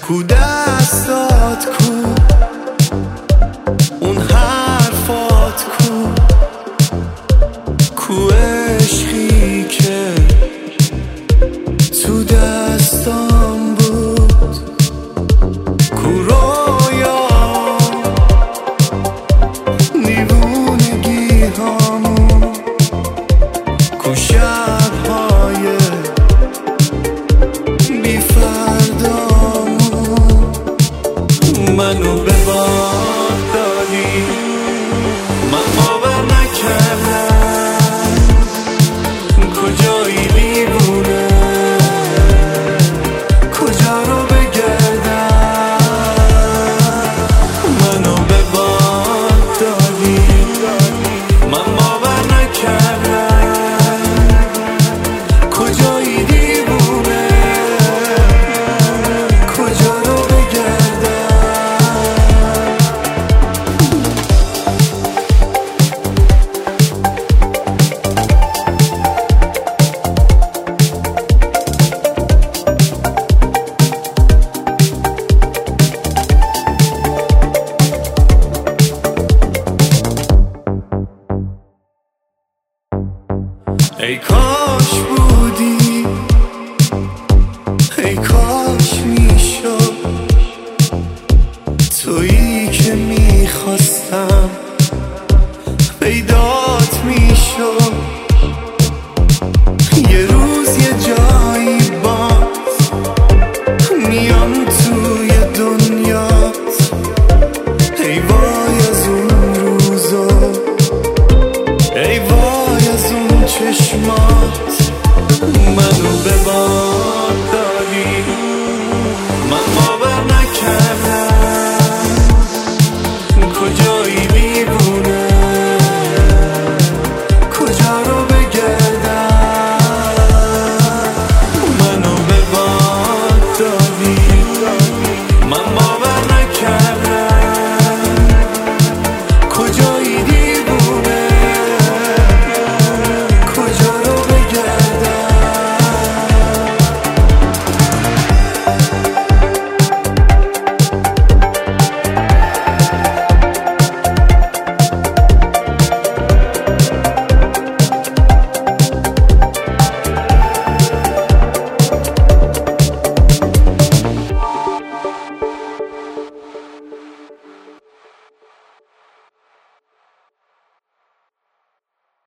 کو دستات کو اون حرفات کو عشقی که تو دستام بود کو رویا دیوونگی هامون کو شبهای بی فردامون منو به باد دادی من باور نکردم کجایی دیوونه کجا رو بگردم منو به باد دادی من باور نکردم کجایی دیوونه کجا رو بگردم ای کاش بودی ای کاش میشد تویی که میخواستم پیدات میشد یه روز یه جایی باز میام توی دنیات ای وای از اون روزا ای وای از اون چشمات منو ببار